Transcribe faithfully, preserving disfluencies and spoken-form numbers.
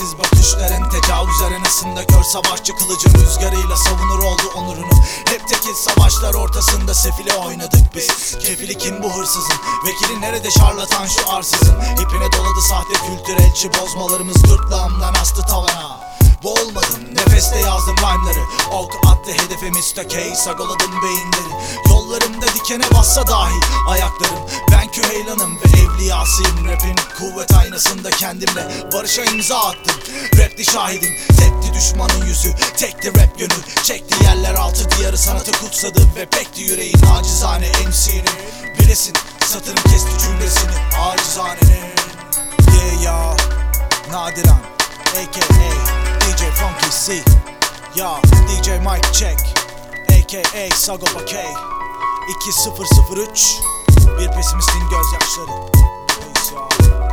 Çaresiz bakışların tecavüz arenasında kör savaşçı kılıcın rüzgarıyla savunur oldu onurunu. Hep tekil savaşlar ortasında sefile oynadık biz. Kefili kim bu hırsızın? Vekili nerede şarlatan şu arsızın? İpine doladı sahte kültürelçi bozmalarımız gırtlağımdan astı tavana. Boğulmadım, nefeste yazdım rhyme'ları. Ok attı hedefe Mister K, sagoladım beyinleri. Yollarımda dikene bassa dahi ayaklarım. Ben Küheylan'ım ve evliyasıyım. Rap'in kuvvet aynasında kendimle barışa imza attım. Rap'ti şahidim, tekti düşmanın yüzü, tekti rap yönü. Çekti yerler altı diyarı sanatı kutsadı ve pekti yüreğin acizane M C'nin. Bilesin satırım kesti cümlesini acizanenin. Yeah ya, Nadiran A K A D J Funky C. Ya D J Mike Check A K A Sagopa K. iki sıfır sıfır üç. Bir pesimistin gözyaşları. Peace ya.